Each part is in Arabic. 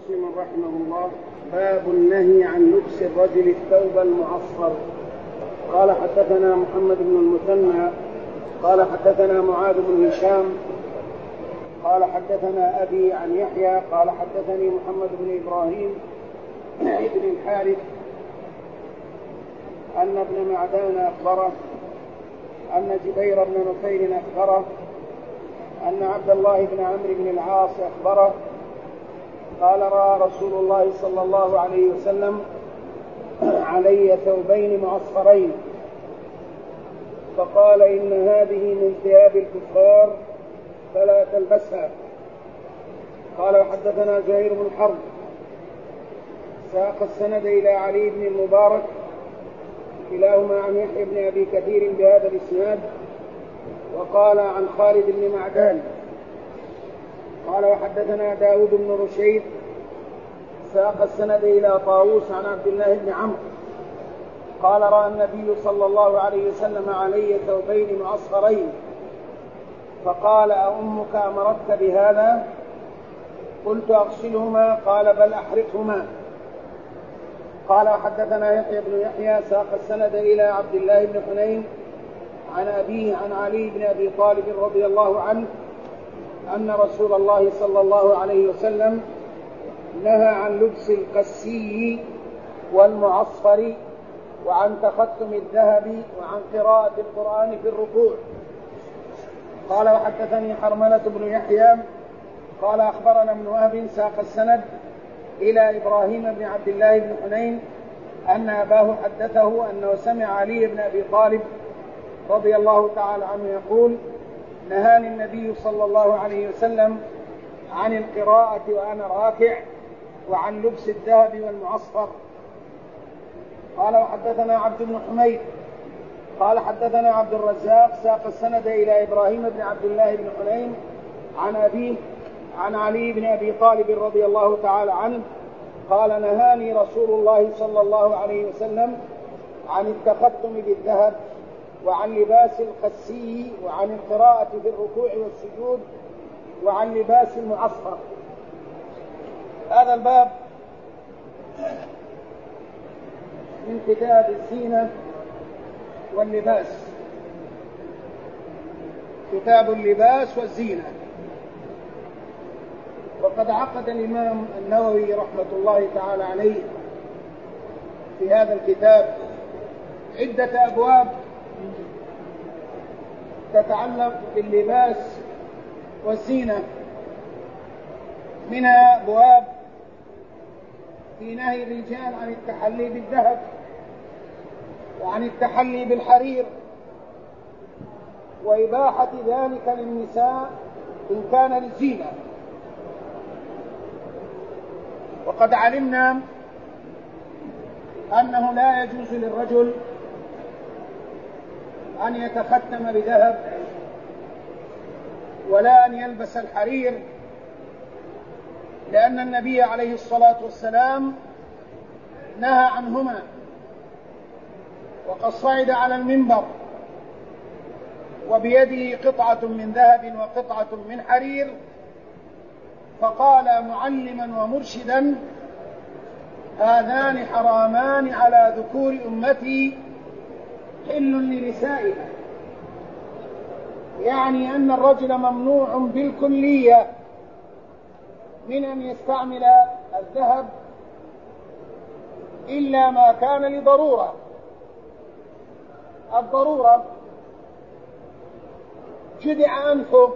مسلم رحمه الله. باب النهي عن لبس الرجل الثوب المعصفر. قال حدثنا محمد بن المثنى قال حدثنا معاذ بن هشام قال حدثنا أبي عن يحيى قال حدثني محمد بن إبراهيم ابن الحارث أن ابن معدان أخبره أن جبير بن نفير أخبره أن عبد الله بن عمرو بن العاص أخبره قال رأى رسول الله صلى الله عليه وسلم علي ثوبين معصفرين فقال إن هذه من ثياب الكفار فلا تلبسها. قال وحدثنا زهير بن حرب ساق السند إلى علي بن المبارك كلاهما عن يحيى بن أبي كثير بهذا الإسناد وقال عن خالد بن معدان قال وحدثنا داود بن رشيد ساق السند إلى طاووس عن عبد الله بن عمرو قال رأى النبي صلى الله عليه وسلم علي ثوبين معصفرين فقال أأمك أمرتك بهذا؟ قلت أغسلهما قال بل أحرقهما. قال وحدثنا يحيى بن يحيى ساق السند إلى عبد الله بن حنين عن أبيه عن علي بن أبي طالب رضي الله عنه أن رسول الله صلى الله عليه وسلم نهى عن لبس القسي والمعصفر وعن تختم الذهب وعن قراءة القرآن في الركوع. قال وحدثني حرملة بن يحيى قال أخبرنا ابن وهب ساق السند إلى إبراهيم بن عبد الله بن حنين أن أباه حدثه أنه سمع علي بن أبي طالب رضي الله تعالى عنه يقول نهاني النبي صلى الله عليه وسلم عن القراءة وأنا راكع وعن لبس الذهب والمعصفر. قال وحدثنا عبد بن حميد قال حدثنا عبد الرزاق ساق السند إلى إبراهيم بن عبد الله بن حنين عن أبيه عن علي بن أبي طالب رضي الله تعالى عنه قال نهاني رسول الله صلى الله عليه وسلم عن التختم بالذهب وعن لباس القسي وعن القراءة في الركوع والسجود وعن لباس المعصفر. هذا الباب من كتاب الزينة واللباس، كتاب اللباس والزينة. وقد عقد الإمام النووي رحمة الله تعالى عليه في هذا الكتاب عدة أبواب تتعلق باللباس والزينة، منها أبواب في نهي الرجال عن التحلي بالذهب وعن التحلي بالحرير وإباحة ذلك للنساء إن كان للزينة. وقد علمنا أنه لا يجوز للرجل أن يتختم بذهب ولا أن يلبس الحرير، لأن النبي عليه الصلاة والسلام نهى عنهما. وقد صعد على المنبر وبيده قطعة من ذهب وقطعة من حرير فقال معلما ومرشدا هذان حرامان على ذكور أمتي حل لنسائها، يعني أن الرجل ممنوع بالكلية من أن يستعمل الذهب إلا ما كان لضرورة. الضرورة جدع أنفه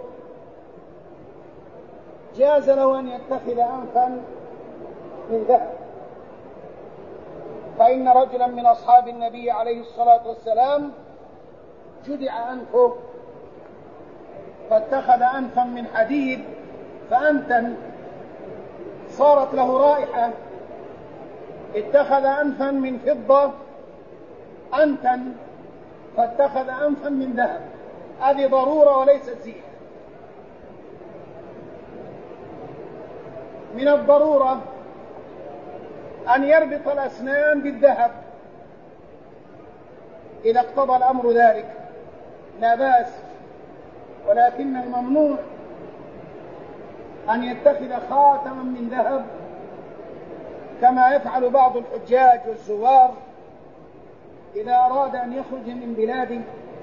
جاز له أن يتخذ أنفا من ذهب، فإن رجلا من أصحاب النبي عليه الصلاة والسلام جدع أنفه فاتخذ أنفا من حديد فأنتن صارت له رائحة، اتخذ أنفا من فضة أنتن فاتخذ أنفا من ذهب. هذه ضرورة وليست زينة. من الضرورة أن يربط الأسنان بالذهب إذا اقتضى الأمر ذلك لا بأس، ولكن الممنوع أن يتخذ خاتما من ذهب كما يفعل بعض الحجاج والزوار إذا أراد أن يخرج من بلاده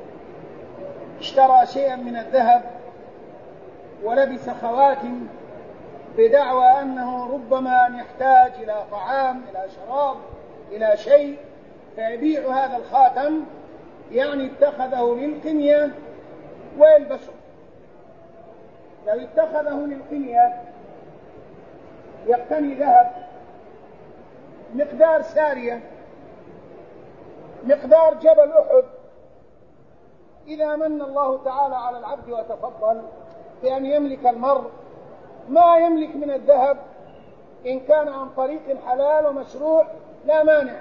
اشترى شيئا من الذهب ولبس خواتم بدعوى أنه ربما أن يحتاج إلى طعام، إلى شراب، إلى شيء، فيبيع هذا الخاتم، يعني اتخذه للقنية ويلبسه. لو اتخذه للقنية يقتني ذهب مقدار سارية، مقدار جبل أحد، إذا من الله تعالى على العبد وتفضل بأن يملك المرء ما يملك من الذهب إن كان عن طريق حلال ومشروع لا مانع.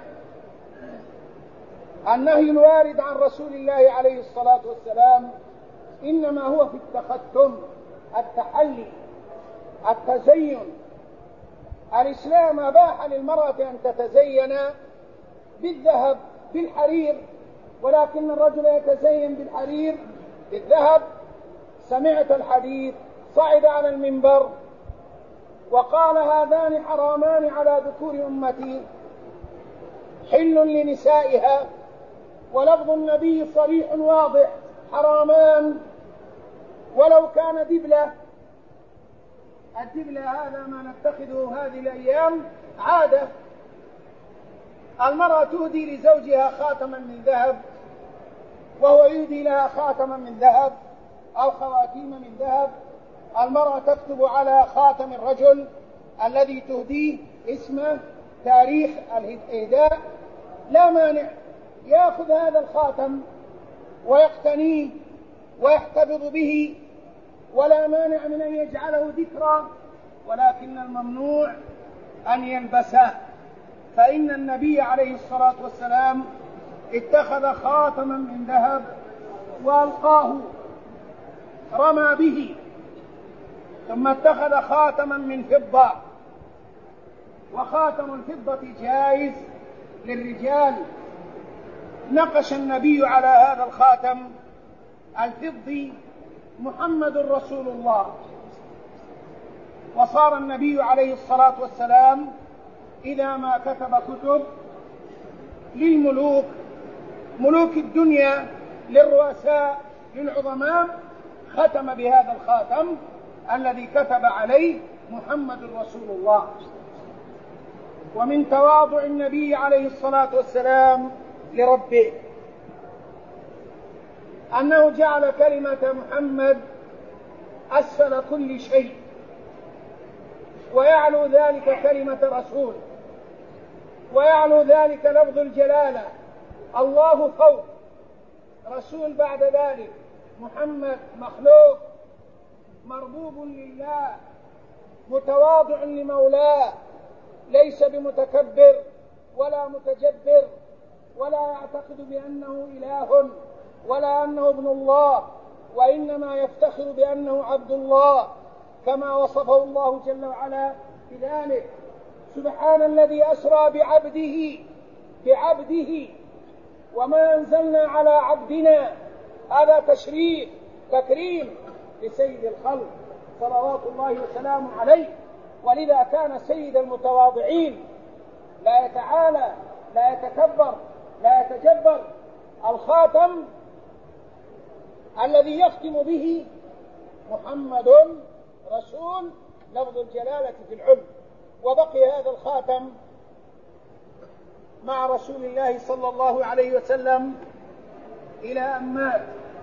النهي الوارد عن رسول الله عليه الصلاة والسلام إنما هو في التختم، التحلي، التزين. الإسلام أباح للمرأة أن تتزين بالذهب بالحرير، ولكن الرجل يتزين بالحرير بالذهب. سمعت الحديث، صعد على المنبر وقال: هذان حرامان على ذكور أمتي حل لنسائها. ولفظ النبي صريح واضح: حرامان ولو كان دبلة. الدبلة هذا ما نتخذه هذه الأيام عادة. المرأة تهدي لزوجها خاتما من ذهب وهو يهدي لها خاتما من ذهب أو خواتيم من ذهب. المرأة تكتب على خاتم الرجل الذي تهديه اسمه، تاريخ الإهداء، لا مانع يأخذ هذا الخاتم ويقتنيه ويحتفظ به، ولا مانع من أن يجعله ذكرى، ولكن الممنوع أن يلبسه. فإن النبي عليه الصلاة والسلام اتخذ خاتما من ذهب وألقاه، رمى به، ثم اتخذ خاتما من فضة، وخاتم الفضة جائز للرجال. نقش النبي على هذا الخاتم الفضي: محمد رسول الله. وصار النبي عليه الصلاة والسلام إذا ما كتب كتب للملوك، ملوك الدنيا، للرؤساء، للعظماء، ختم بهذا الخاتم الذي كتب عليه محمد رسول الله. ومن تواضع النبي عليه الصلاة والسلام لربه أنه جعل كلمة محمد أسفل كل شيء، ويعلو ذلك كلمة رسول، ويعلو ذلك لفظ الجلالة، الله فوق، رسول بعد ذلك، محمد مخلوق مربوب لله، متواضع لمولاه، ليس بمتكبر ولا متجبر، ولا يعتقد بأنه إله ولا أنه ابن الله، وإنما يفتخر بأنه عبد الله كما وصفه الله جل وعلا بذلك. سبحان الذي أسرى بعبده وما أنزلنا على عبدنا. هذا تشريف تكريم لسيد الخلق صلوات الله وسلامه عليه. ولذا كان سيد المتواضعين، لا يتعالى، لا يتكبر، لا يتجبر. الخاتم الذي يختم به محمد رسول، لفظ الجلالة في العلم. وبقي هذا الخاتم مع رسول الله صلى الله عليه وسلم إلى أن مات،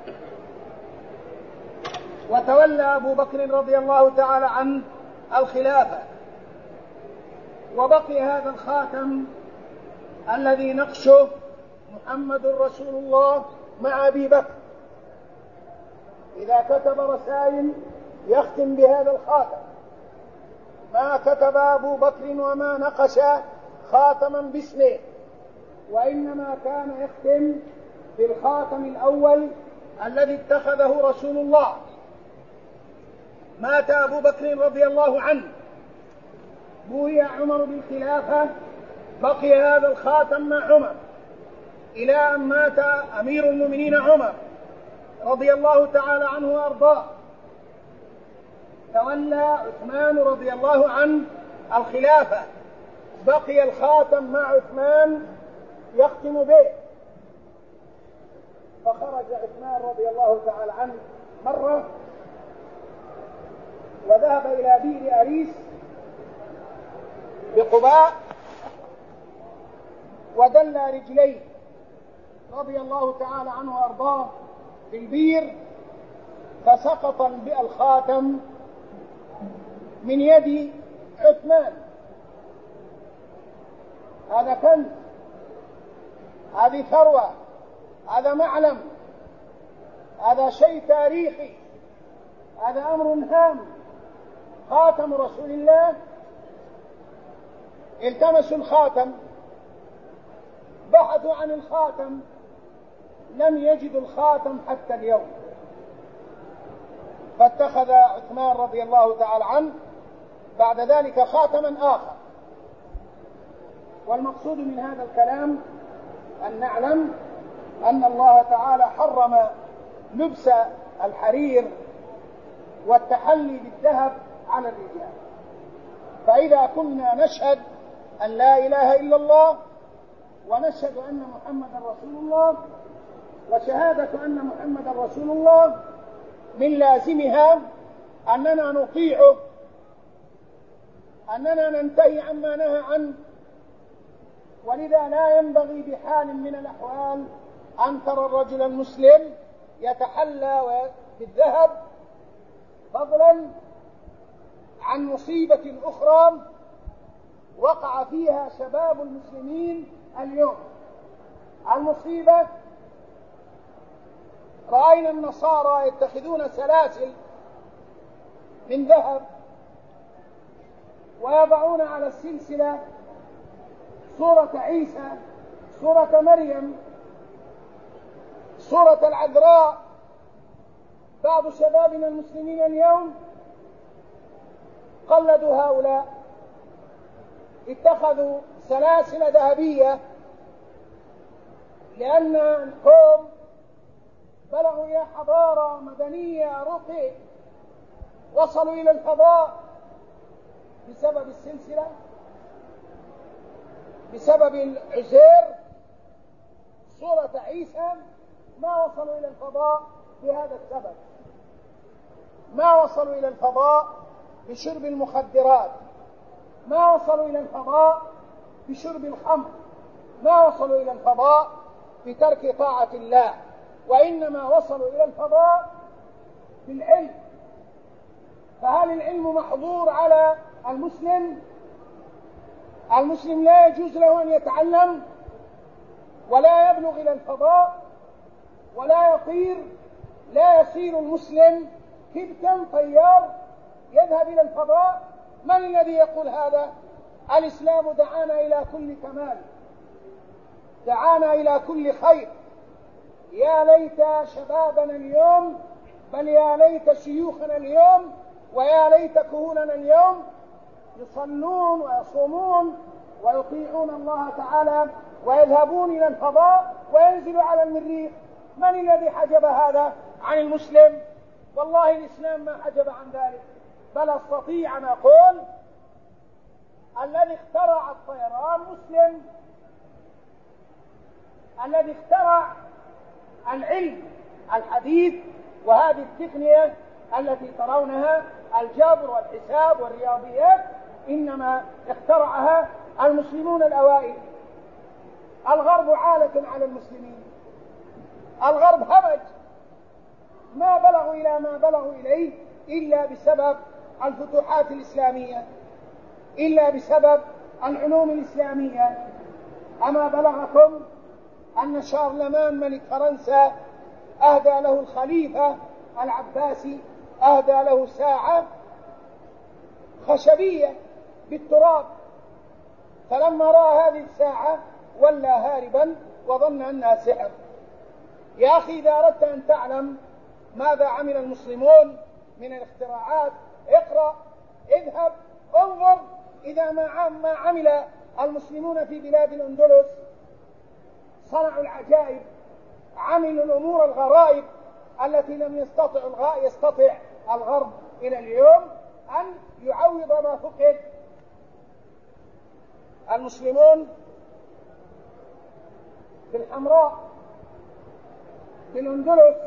وتولى أبو بكر رضي الله تعالى عنه الخلافة، وبقي هذا الخاتم الذي نقشه محمد رسول الله مع أبي بكر. إذا كتب رسائل يختم بهذا الخاتم، ما كتب أبو بكر وما نقش خاتما باسمه، وإنما كان يختم بالخاتم الأول الذي اتخذه رسول الله. مات أبو بكر رضي الله عنه، بوي عمر بالخلافة، بقي هذا الخاتم مع عمر إلى أن مات أمير المؤمنين عمر رضي الله تعالى عنه وأرضاه. تولى عثمان رضي الله عنه الخلافة بقي الخاتم مع عثمان يختم به، فخرج عثمان رضي الله تعالى عنه مرة وذهب إلى بئر أريس بقباء ودل رجليه رضي الله تعالى عنه وأرضاه في البئر، فسقط الخاتم من يد عثمان. هذا كنز، هذه ثروة، هذا معلم، هذا شيء تاريخي، هذا أمر هام. خاتم رسول الله. التمسوا الخاتم، بحثوا عن الخاتم، لم يجدوا الخاتم حتى اليوم، فاتخذ عثمان رضي الله تعالى عنه بعد ذلك خاتما آخر. والمقصود من هذا الكلام أن نعلم أن الله تعالى حرم لبس الحرير والتحلي بالذهب على الرجال. فإذا كنا نشهد أن لا إله إلا الله ونشهد أن محمدا رسول الله، وشهادة أن محمدا رسول الله من لازمها أننا نطيعه، أننا ننتهي عما نهى عنه. ولذا لا ينبغي بحال من الأحوال أن ترى الرجل المسلم يتحلى بالذهب، فضلا عن مصيبة أخرى وقع فيها شباب المسلمين اليوم. المصيبة رأينا النصارى يتخذون سلاسل من ذهب ويضعون على السلسلة صورة عيسى، صورة مريم، صورة العذراء. بعض شبابنا المسلمين اليوم قلدوا هؤلاء، اتخذوا سلاسل ذهبية، لأن القوم بلغوا إلى حضارة مدنية رقي، وصلوا إلى الفضاء بسبب السلسلة، بسبب العزير، صورة عيسى. ما وصلوا إلى الفضاء بهذا السبب، ما وصلوا إلى الفضاء بشرب المخدرات، ما وصلوا إلى الفضاء بشرب الخمر، ما وصلوا إلى الفضاء بترك طاعة الله، وإنما وصلوا إلى الفضاء بالعلم. فهل العلم محظور على المسلم؟ المسلم لا يجوز له أن يتعلم ولا يبلغ إلى الفضاء ولا يطير؟ لا يصير المسلم كبتا طيار يذهب إلى الفضاء؟ من الذي يقول هذا؟ الإسلام دعانا إلى كل كمال، دعانا إلى كل خير. يا ليت شبابنا اليوم، بل يا ليت شيوخنا اليوم، ويا ليت كهولنا اليوم يصلون ويصومون ويطيعون الله تعالى ويذهبون إلى الفضاء وينزلوا على المريخ. من الذي حجب هذا عن المسلم؟ والله الإسلام ما حجب عن ذلك، بل أستطيع أن أقول الذي اخترع الطيران مسلم، الذي اخترع العلم الحديث وهذه التقنية التي ترونها، الجبر والحساب والرياضيات، إنما اخترعها المسلمون الأوائل. الغرب عالة على المسلمين، الغرب همج، ما بلغوا إلى ما بلغوا إليه إلا بسبب الفتوحات الإسلامية، إلا بسبب العلوم الإسلامية. أما بلغكم أن شارلمان ملك فرنسا أهدى له الخليفة العباسي، أهدى له ساعة خشبية بالتراب، فلما رأى هذه الساعة ولى هاربا وظن أنها سحر. يا أخي إذا أردت أن تعلم ماذا عمل المسلمون من الاختراعات، اقرأ، اذهب، انظر. إذا ما عمل المسلمون في بلاد الأندلس، صنعوا العجائب، عملوا الأمور الغرائب التي لم يستطع الغرب إلى اليوم أن يعوض ما فقد. المسلمون في الحمراء في الأندلس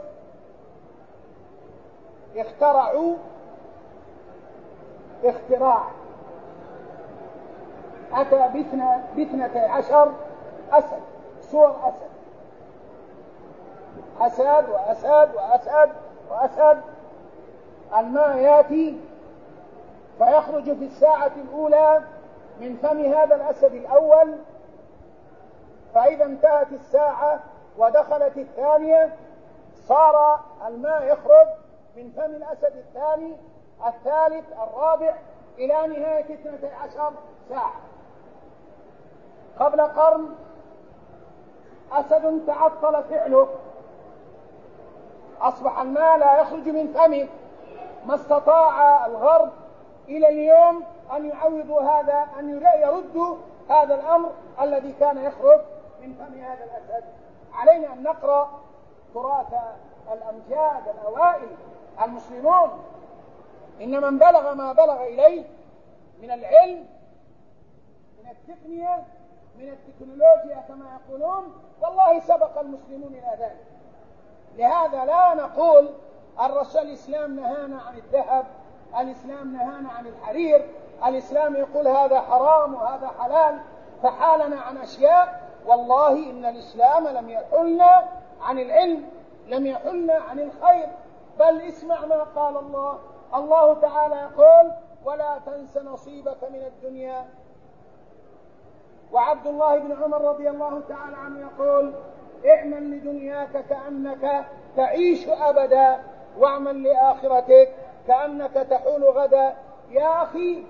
اخترعوا اختراع أتى ب12 أسد، صور أسد وأسد وأسد وأسد. الماء يأتي فيخرج في الساعة الأولى من فم هذا الأسد الأول، فإذا انتهت الساعة ودخلت الثانية صار الماء يخرج من فم الأسد الثاني الثالث الرابع إلى نهاية 12 ساعة. قبل قرن أسد تعطل فعله، أصبح الماء لا يخرج من فمه. ما استطاع الغرب إلى اليوم أن يعوضوا هذا، أن يردوا هذا الأمر الذي كان يخرج من فم هذا الأسد. علينا أن نقرأ تراث الأمجاد الأوائل المسلمون. إن من بلغ ما بلغ إليه من العلم، من التقنية، من التكنولوجيا كما يقولون، والله سبق المسلمون إلى ذلك. لهذا لا نقول الإسلام نهانا عن الذهب، الإسلام نهانا عن الحرير، الإسلام يقول هذا حرام وهذا حلال فحالنا عن أشياء. والله إن الإسلام لم يحلنا عن العلم، لم يحلنا عن الخير، بل اسمع ما قال الله تعالى يقول ولا تنس نصيبك من الدنيا. وعبد الله بن عمر رضي الله تعالى عنه يقول اعمل لدنياك كأنك تعيش أبدا واعمل لآخرتك كأنك تحول غدا. يا أخي،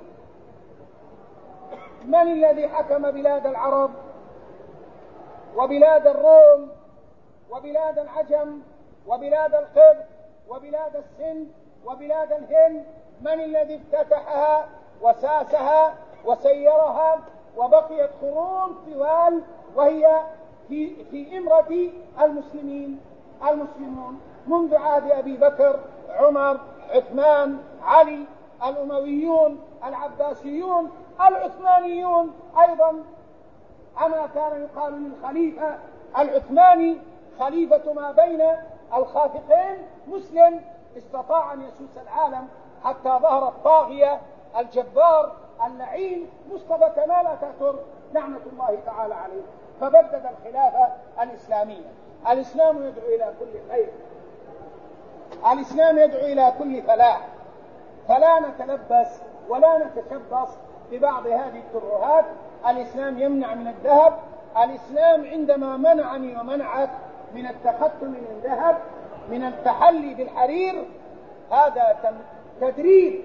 من الذي حكم بلاد العرب وبلاد الروم وبلاد العجم وبلاد القبط وبلاد السند وبلاد الهند؟ من الذي افتتحها وساسها وسيرها وبقيت قرون طوال وهي في إمرة المسلمون منذ عهد أبي بكر، عمر، عثمان، علي، الأمويون، العباسيون، العثمانيون أيضا. أما كان يقال للخليفة العثماني خليفة ما بين الخافقين مسلم، استطاع أن يسوس العالم حتى ظهر الطاغية الجبار اللعين مصطفى كمال أتاتورك لعنة الله تعالى عليه، فبدد الخلافة الإسلامية. الإسلام يدعو إلى كل خير، الإسلام يدعو إلى كل فلاح، فلا نتلبس ولا نتشبص ببعض هذه الترهات. الإسلام يمنع من الذهب. الإسلام عندما منعني ومنعك من التختم من الذهب، من التحلي بالحرير، هذا تدريب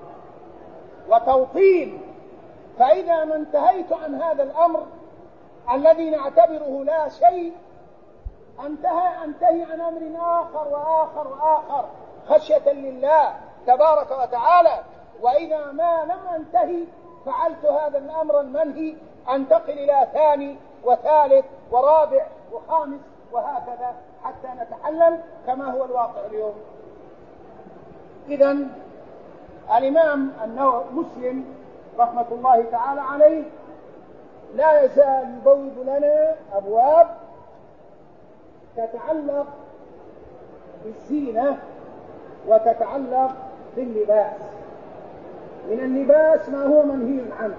وتوطين. فإذا ما انتهيت عن هذا الأمر الذي نعتبره لا شيء، أنتهي عن أمر آخر وآخر وآخر خشية لله تبارك وتعالى. وإذا ما لم أنتهي فعلت هذا الأمر المنهي، أنتقل إلى ثاني وثالث ورابع وخامس وهكذا حتى نتحلل كما هو الواقع اليوم. إذن الإمام مسلم رحمة الله تعالى عليه لا يزال يبوب لنا أبواب تتعلق بالزينة وتتعلق باللباس. من اللباس ما هو منهي عنه،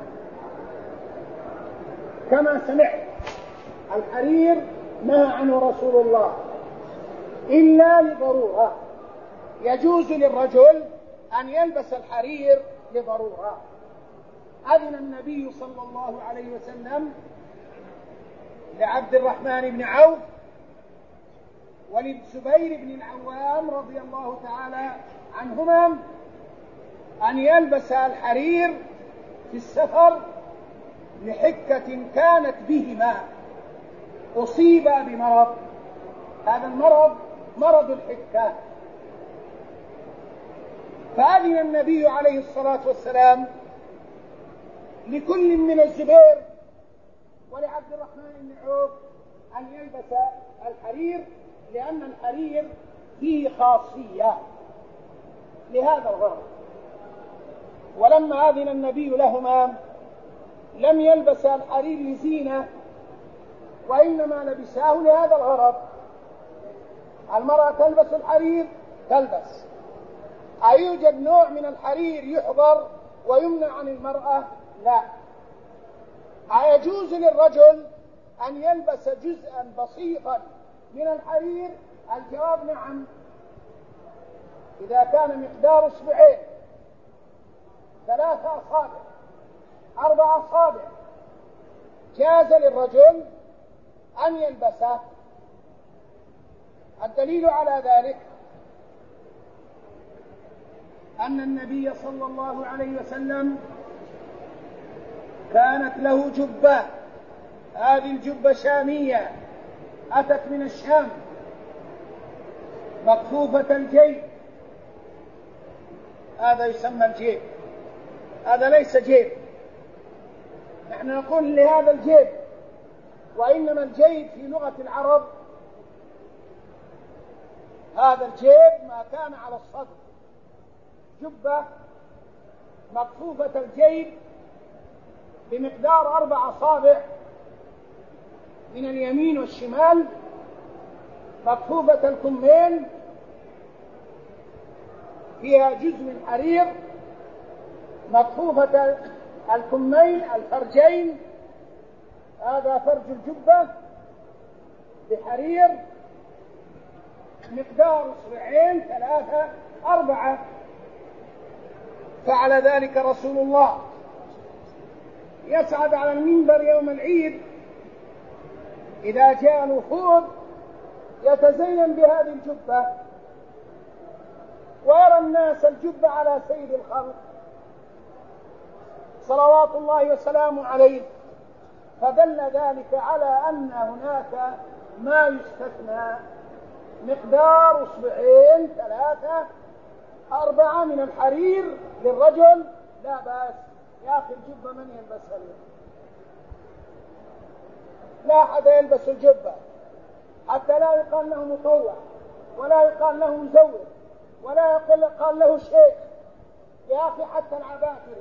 كما سمعت الحرير نهى عنه رسول الله إلا لضرورة. يجوز للرجل أن يلبس الحرير لضرورة. أذن النبي صلى الله عليه وسلم لعبد الرحمن بن عوف وللزبير بن العوام رضي الله تعالى عنهما أن يلبس الحرير في السفر لحكة كانت بهما، أصيبا بمرض، هذا المرض مرض الحكة. فأذن النبي عليه الصلاة والسلام لكل من الزبير ولعبد الرحمن بن عوف أن يلبس الحرير، لأن الحرير فيه خاصية لهذا الغرض. ولما أذن النبي لهما لم يلبس الحرير لزينة، وإنما لبساه لهذا الغرض. المرأة تلبس الحرير تلبس. أيوجد نوع من الحرير يحظر ويمنع عن المرأة؟ لا. أيجوز للرجل أن يلبس جزءا بسيطا من الحرير؟ الجواب نعم، إذا كان مقدار اصبعين، 3 أصابع، 4 أصابع، جاز للرجل أن يلبسه. الدليل على ذلك أن النبي صلى الله عليه وسلم كانت له جبة، هذه الجبة شامية أتت من الشام، مكفوفة الجيب. هذا يسمى الجيب، هذا ليس جيب، نحن نقول لهذا الجيب، وإنما الجيب في لغة العرب هذا الجيب ما كان على الصدر، جبة مكفوفة الجيب بمقدار 4 أصابع من اليمين والشمال، مكفوفة الكمين، فيها جزء من حرير، مكفوفة الكمين الفرجين، هذا فرج الجبة بحرير مقدار اصبعين، 3 4. فعل ذلك رسول الله، يصعد على المنبر يوم العيد إذا جاء الوفود يتزين بهذه الجبة، ويرى الناس الجبة على سيد الخلق صلوات الله وسلامه عليه، فدل ذلك على أن هناك ما يستثنى، مقدار اصبعين، 3 4 من الحرير للرجل لا بأس. يا أخي الجبة من يلبسها اليوم؟ لا أحد يلبس الجبة، حتى لا يقال له مطوع، ولا يقال له مزور، ولا يقال له شيخ. يا أخي حتى العباقرة.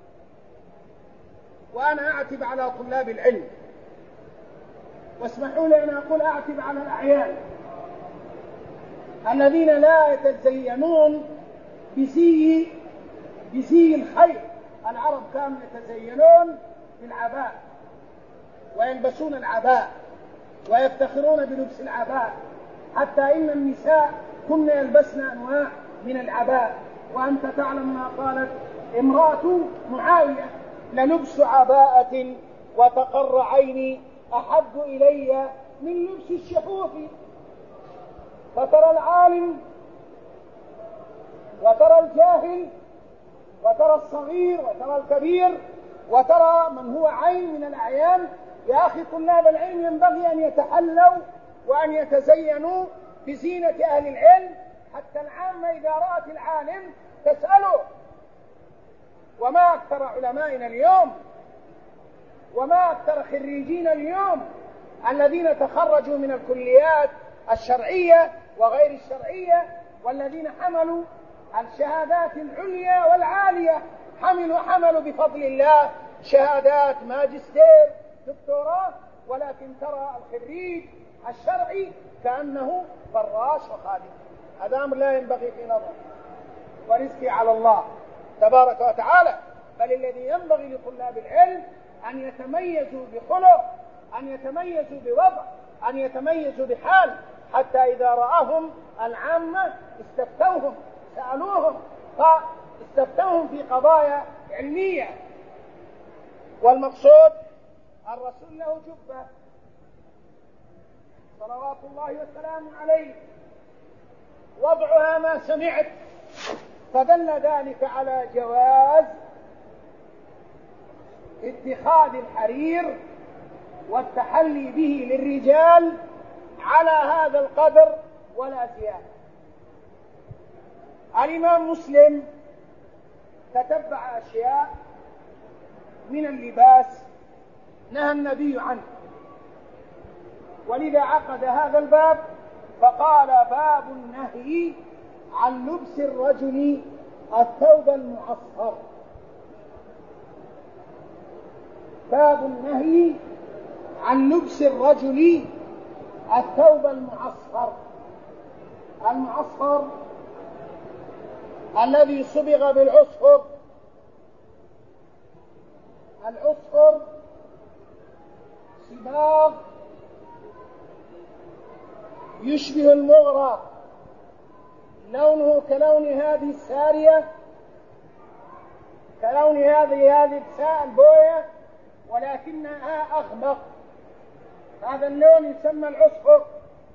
وأنا أعتب على طلاب العلم، واسمحوا لي أن أقول أعتب على الأعيان الذين لا يتزينون بزي الخير. العرب كانوا يتزينون بالعباء ويلبسون العباء ويفتخرون بلبس العباء، حتى إن النساء كن يلبسن أنواع من العباء. وأنت تعلم ما قالت امرأة معاوية: للبس عباءة وتقر عيني أحب إلي من لبس الشحوف. فترى العالم وترى الجاهل وترى الصغير وترى الكبير وترى من هو عين من الأعيان. يا أخي طلاب العلم ينبغي أن يتحلوا وأن يتزينوا بزينة أهل العلم، حتى العامة إذا رأت العالم تسأله. وما أكثر علمائنا اليوم، وما أكثر خريجين اليوم الذين تخرجوا من الكليات الشرعية وغير الشرعية، والذين حملوا الشهادات العليا والعالية، حملوا بفضل الله شهادات ماجستير دكتوراه، ولكن ترى الخريج الشرعي كأنه فراش وخادم. هذا أمر لا ينبغي في نظر، ورزقي على الله تبارك وتعالى. بل الذي ينبغي لطلاب العلم أن يتميزوا بخلق، أن يتميزوا بوضع، أن يتميزوا بحال، حتى إذا رآهم العامة استفتوهم، سألوهم، فاستفتوهم في قضايا علمية. والمقصود الرسول له جبة صلوات الله وسلامه عليه، وضعها ما سمعت، فدل ذلك على جواز اتخاذ الحرير والتحلي به للرجال على هذا القدر ولا زيادة. الإمام مسلم تتبع أشياء من اللباس نهى النبي عنه، ولذا عقد هذا الباب فقال: باب النهي عن لبس الرجل الثوب المعصفر. باب النهي عن لبس الرجل الثوب المعصفر. المعصفر الذي صبغ بالعصفر. العصفر صباغ يشبه المغرى، لونه كلون هذه السارية، كلون هذه البوية، ولكنها أغمق. هذا اللون يسمى العصفر.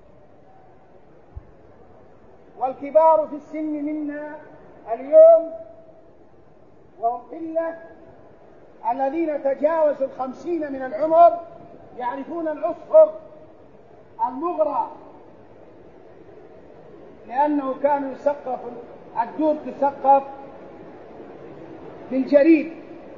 والكبار في السن منا اليوم وهم قلة، الذين تجاوزوا 50 من العمر يعرفون العصفر المغرى، لأنه كانوا يسقف الدور تسقف بالجريد،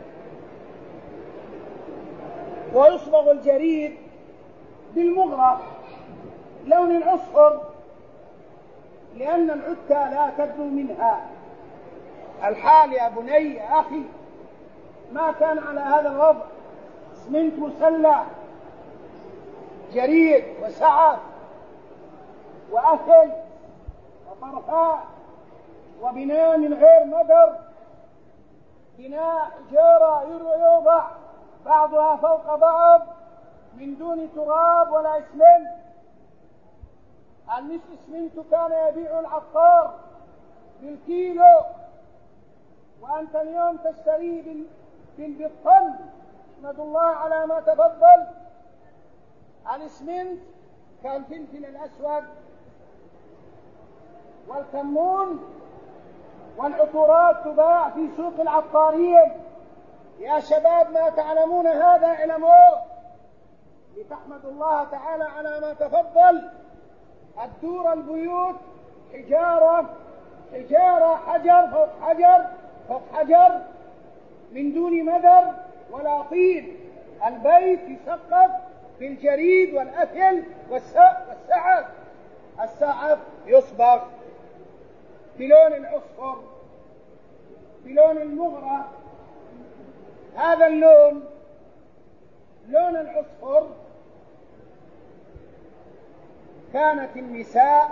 ويصبغ الجريد بالمغرى لون العصفر، لأن العتة لا تدنو منها. الحال يا بني يا أخي ما كان على هذا الوضع. اسمنت مسلح، جريد وسعف وأكل وطرفاء وبناء من غير مدر، بناء حجارة يوضع بعضها فوق بعض من دون تراب ولا اسمنت. الاسمنت كان يبيع العطار بالكيلو، وأنت اليوم تشتريه بالطن. احمد الله على ما تفضل. الاسمنت كان فلفل الأسود والكمون والعطورات تباع في سوق العطارين. يا شباب ما تعلمون هذا اعلموه لتحمدوا الله تعالى على ما تفضل. الدور البيوت حجارة حجر فوق حجر فوق حجر من دون مدر ولا طين. البيت يسقف بالجريد والأثل والسعف. السعف يصبغ بلون العصفر بلون المغرى. هذا اللون لون العصفر. كانت النساء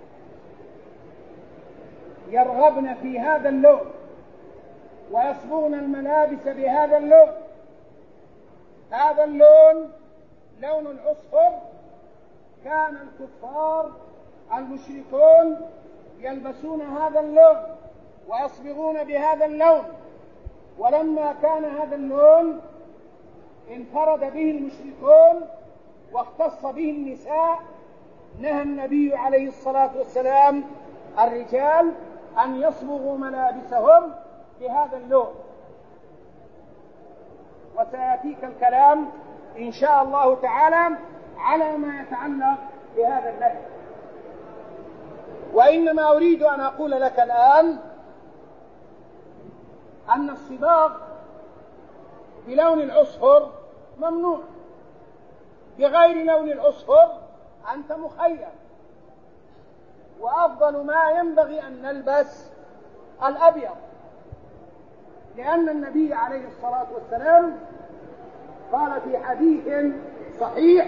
يرغبن في هذا اللون ويصبغن الملابس بهذا اللون. هذا اللون لون العصفر. كان الكفار المشركون يلبسون هذا اللون ويصبغون بهذا اللون، ولما كان هذا اللون انفرد به المشركون واختص به النساء، نهى النبي عليه الصلاة والسلام الرجال أن يصبغوا ملابسهم بهذا اللون. وسيأتيك الكلام إن شاء الله تعالى على ما يتعلق بهذا النهي. وإنما أريد أن أقول لك الآن أن الصباغ بلون العصفر ممنوع. بغير لون العصفر أنت مخير. وأفضل ما ينبغي أن نلبس الأبيض، لأن النبي عليه الصلاة والسلام قال في حديث صحيح: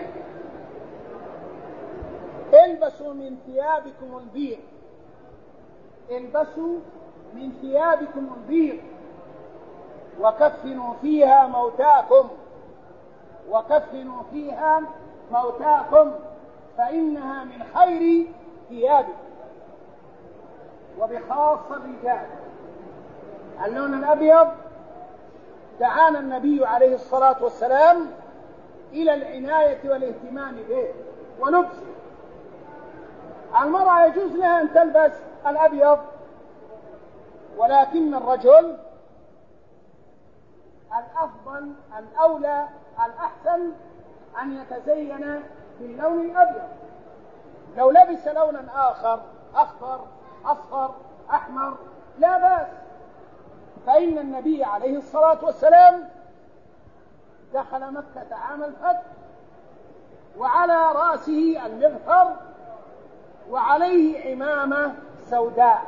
البسوا من ثيابكم البيض، البسوا من ثيابكم البيض وكفنوا فيها موتاكم، وكفنوا فيها موتاكم فإنها من خير ثيابكم. وبخاصة الرجال اللون الأبيض دعانا النبي عليه الصلاة والسلام إلى العناية والاهتمام به ولبسه. المرأة يجوز لها أن تلبس الأبيض، ولكن الرجل الأفضل الأولى الأحسن أن يتزين باللون الأبيض. لو لبس لونا آخر أخضر أصفر أحمر لا بأس، فإن النبي عليه الصلاة والسلام دخل مكة عام الفتح وعلى رأسه المغفر وعليه عمامة سوداء.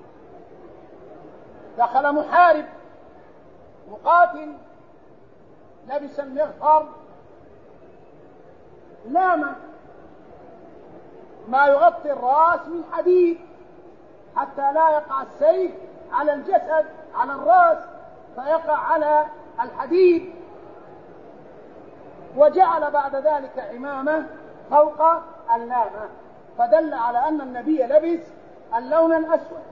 دخل محارب مقاتل لبس المغفر لامة ما يغطي الرأس من حديد حتى لا يقع السيف على الجسد على الرأس فيقع على الحديد، وجعل بعد ذلك عمامة فوق اللامة، فدل على أن النبي لبس اللون الأسود.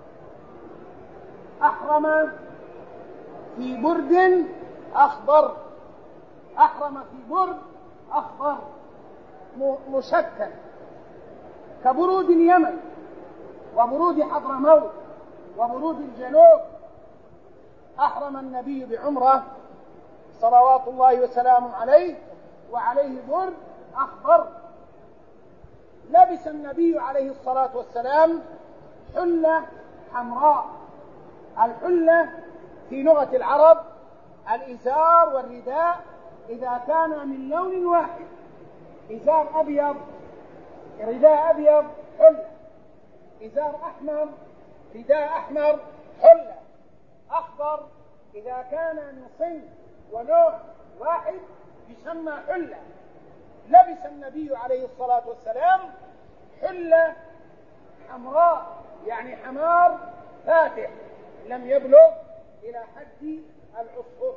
أحرم في برد أخضر، أحرم في برد أخضر مشكل كبرود اليمن وبرود حضرموت وبرود الجنوب. أحرم النبي بعمرة صلوات الله وسلامه عليه وعليه برد أخضر. لبس النبي عليه الصلاة والسلام حلة حمراء. الحلة في لغة العرب الإزار والرداء إذا كان من لون واحد، إزار أبيض رداء أبيض حلة، إزار أحمر رداء أحمر حلة، أخضر إذا كان من صنف ونوع واحد يسمى حلة. لبس النبي عليه الصلاة والسلام حلة حمراء، يعني حمار فاتح لم يبلغ إلى حد العصفر.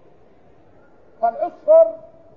فالعصفر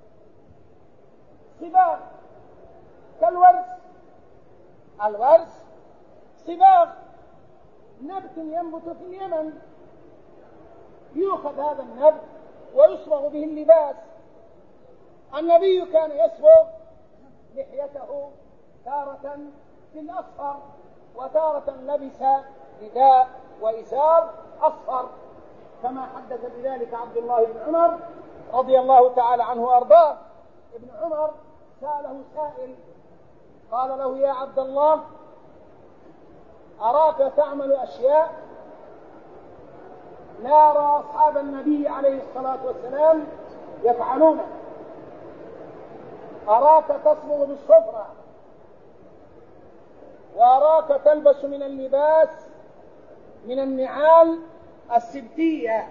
صباغ كالورس، الورس صباغ نبت ينبت في اليمن، يؤخذ هذا النبت ويصبغ به اللباس. النبي كان يصبغ لحيته تارة في الأصفر وتارة لبس رداء وإزار أصفر، كما حدث بذلك عبد الله بن عمر رضي الله تعالى عنه وأرضاه. ابن عمر سأله سائل قال له: يا عبد الله، أراك تعمل أشياء لا أرى أصحاب النبي عليه الصلاة والسلام يفعلونها، أراك تصبغ بالصفرة، وأراك تلبس من اللباس من النعال السبتية،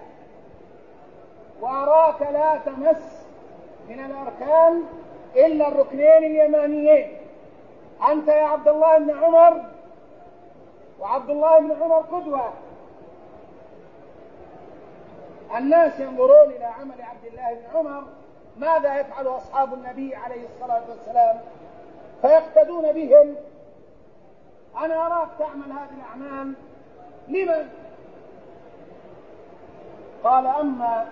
وأراك لا تمس من الأركان إلا الركنين اليمانيين. أنت يا عبد الله بن عمر، وعبد الله بن عمر قدوة، الناس ينظرون إلى عمل عبد الله بن عمر ماذا يفعل أصحاب النبي عليه الصلاة والسلام فيقتدون بهم. أنا أراك تعمل هذه الأعمال لمن؟ قال: أما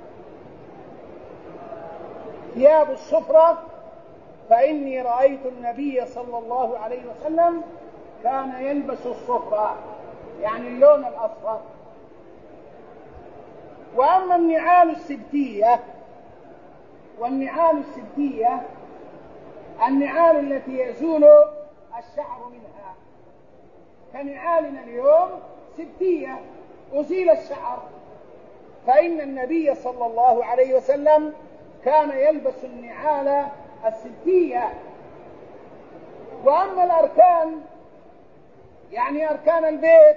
ثياب الصفرة فإني رأيت النبي صلى الله عليه وسلم كان يلبس الصفرة، يعني اللون الأصفر. وأما النعال السبتية، والنعال السبتية النعال التي يزول الشعر منها، كنعالنا اليوم سبتية أزيل الشعر، فإن النبي صلى الله عليه وسلم كان يلبس النعال السبتية. وأما الأركان، يعني أركان البيت،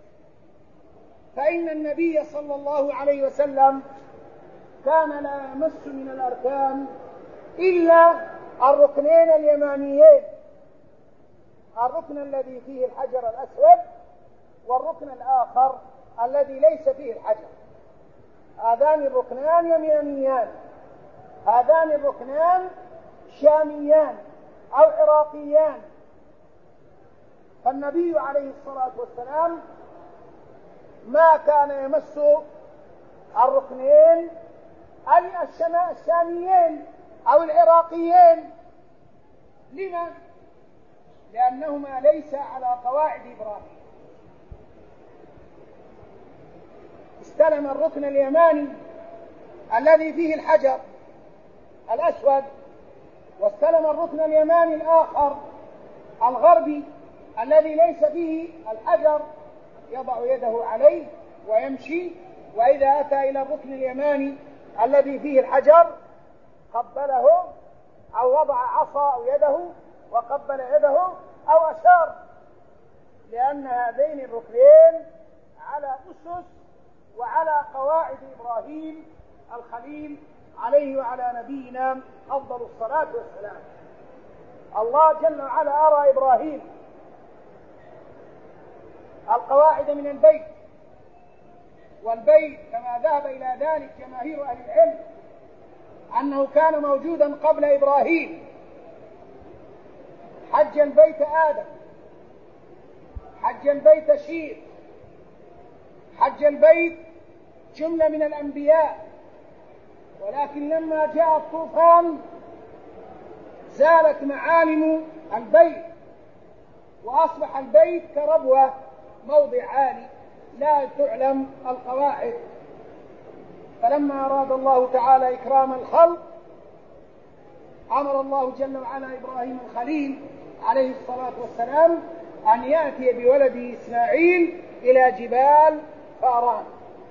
فإن النبي صلى الله عليه وسلم كان لا يمس من الأركان إلا الركنين اليمانيين، الركن الذي فيه الحجر الأسود والركن الآخر الذي ليس فيه الحجر. هذان الركنان يمانيان، هذان الركنان شاميان أو عراقيان. فالنبي عليه الصلاة والسلام ما كان يمس الركنين الشاميين أو العراقيين. لما؟ لأنهما ليس على قواعد إبراهيم. استلم الركن اليماني الذي فيه الحجر الأسود، واستلم الركن اليماني الآخر الغربي الذي ليس فيه الحجر، يضع يده عليه ويمشي، وإذا أتى إلى الركن اليماني الذي فيه الحجر قبله أو وضع عصا أو يده وقبل يده أو أشار، لأن هذين الركنين على أسس وعلى قواعد إبراهيم الخليل عليه وعلى نبينا أفضل الصلاة والسلام. الله جل وعلا أرى إبراهيم القواعد من البيت، والبيت كما ذهب إلى ذلك جماهير أهل العلم أنه كان موجودا قبل إبراهيم. حج البيت آدم، حج البيت شيث، حج البيت جملة من الأنبياء، ولكن لما جاء الطوفان زالت معالم البيت وأصبح البيت كربوة موضع عالي لا تعلم القواعد. فلما أراد الله تعالى إكرام الخلق أمر الله جل وعلا إبراهيم الخليل عليه الصلاة والسلام أن يأتي بولده إسماعيل إلى جبال فاران،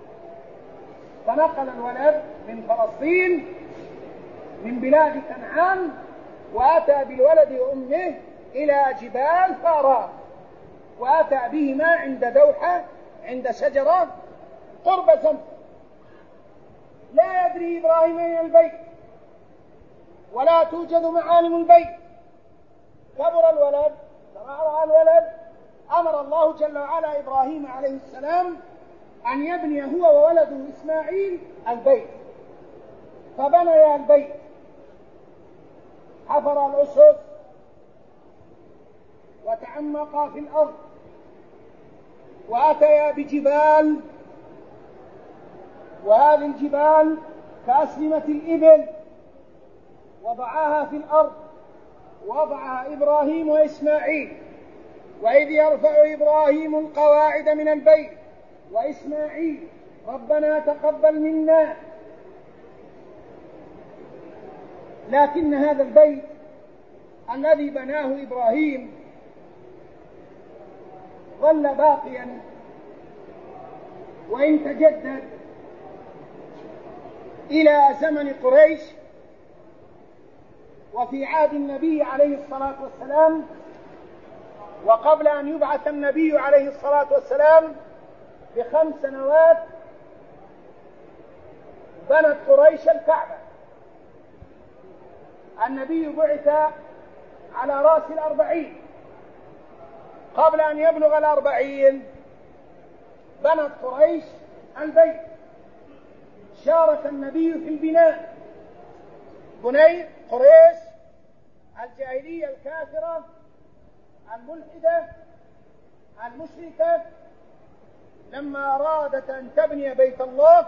فنقل الولد من فلسطين من بلاد كنعان وأتى بالولد وأمه إلى جبال فاران، وأتى بهما عند دوحة عند شجرة قرب زمزم. لا يدري إبراهيم أين البيت ولا توجد معالم البيت. كبر الولد، ترعرع الولد، أمر الله جل وعلا إبراهيم عليه السلام أن يبني هو وولده إسماعيل البيت، فبنيا البيت، حفر الأسس وتعمقا في الأرض، وأتيا بجبال، وهذه الجبال كأسلمة الإبل، وضعاها في الأرض، وضعها إبراهيم وإسماعيل. وإذ يرفع إبراهيم القواعد من البيت وإسماعيل ربنا تقبل منا. لكن هذا البيت الذي بناه إبراهيم ظل باقيا وإن تجدد إلى زمن قريش وفي عهد النبي عليه الصلاة والسلام، وقبل أن يبعث النبي عليه الصلاة والسلام ب5 سنوات بنت قريش الكعبة. النبي بعث على رأس 40، قبل أن يبلغ 40 بنت قريش البيت. شارك النبي في البناء. بني قريش الجاهلية الكافرة الملحدة المشركة لما أرادت أن تبني بيت الله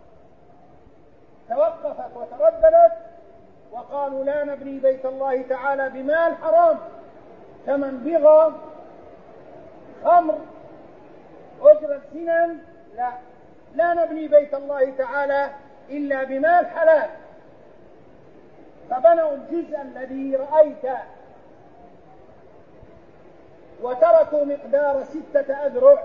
توقفت وترددت وقالوا لا نبني بيت الله تعالى بمال حرام، ثمن بغى، خمر، أجرة زنا، لا نبني بيت الله تعالى إلا بمال حلال. فبنوا الجزء الذي رأيت وتركوا مقدار 6 أذرع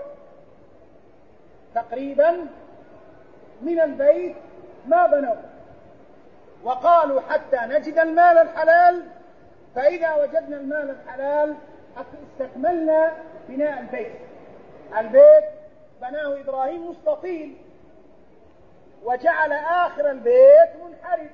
تقريبا من البيت ما بنوا، وقالوا حتى نجد المال الحلال، فإذا وجدنا المال الحلال استكملنا بناء البيت. البيت بناه إبراهيم مستطيل وجعل آخر البيت منحرف.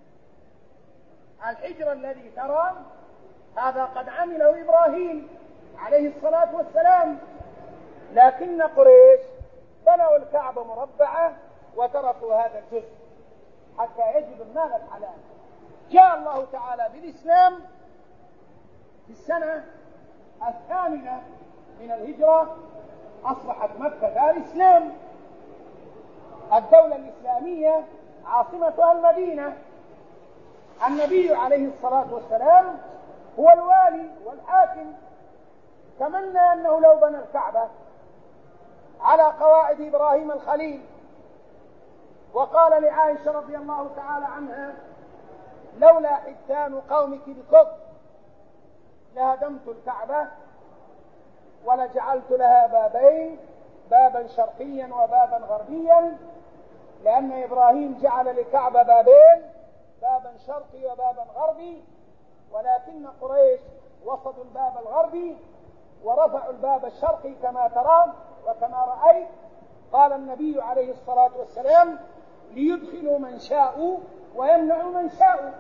الحجر الذي ترى هذا قد عمله إبراهيم عليه الصلاة والسلام، لكن قريش بنوا الكعبة مربعة وتركوا هذا الجزء حتى يجد المال الحلال. جاء الله تعالى بالإسلام في السنة 8 من الهجرة، أصبحت مكة دار إسلام، الدولة الإسلامية عاصمتها المدينة. النبي عليه الصلاة والسلام هو الوالي والحاكم. تمنى أنه لو بنى الكعبة على قواعد إبراهيم الخليل، وقال لعائشة رضي الله تعالى عنها لولا حدثان قومك بكفر لهدمت الكعبة ولجعلت لها بابين، بابا شرقيا وبابا غربيا، لأن إبراهيم جعل للكعبة بابين، بابا شرقي وبابا غربي، ولكن قريش وصدوا الباب الغربي ورفعوا الباب الشرقي كما ترى وكما رأيت. قال النبي عليه الصلاة والسلام ليدخلوا من شاءوا ويمنع من شاء.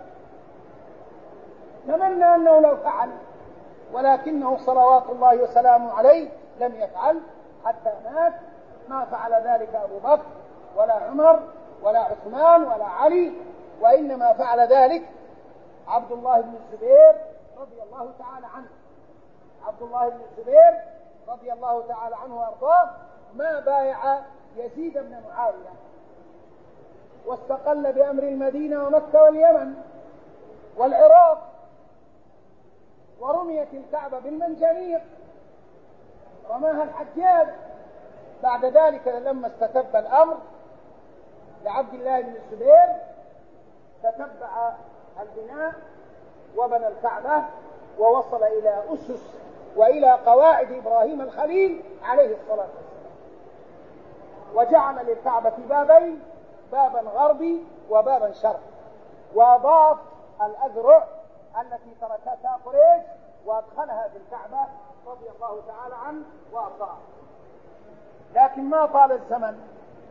تمنى أنه لو فعل، ولكنه صلوات الله وسلامه عليه لم يفعل حتى مات. ما فعل ذلك أبو بكر ولا عمر ولا عثمان ولا علي، وإنما فعل ذلك عبد الله بن الزبير رضي الله تعالى عنه. عبد الله بن الزبير رضي الله تعالى عنه وأرضاه ما بايع يزيد بن معاوية، واستقل بأمر المدينة ومكة واليمن والعراق، ورميت الكعبة بالمنجنيق، رماها الحجاج. بعد ذلك لما استتب الأمر لعبد الله بن الزبير تتبع البناء وبنى الكعبة، ووصل إلى أسس وإلى قواعد إبراهيم الخليل عليه الصلاة والسلام، وجعل للكعبة بابين، بابا غربي وبابا شرقي، وأضاف الأذرع التي تركتها قريش وأدخلها في الكعبة رضي الله تعالى عنه وأرضاه. لكن ما طال الزمن،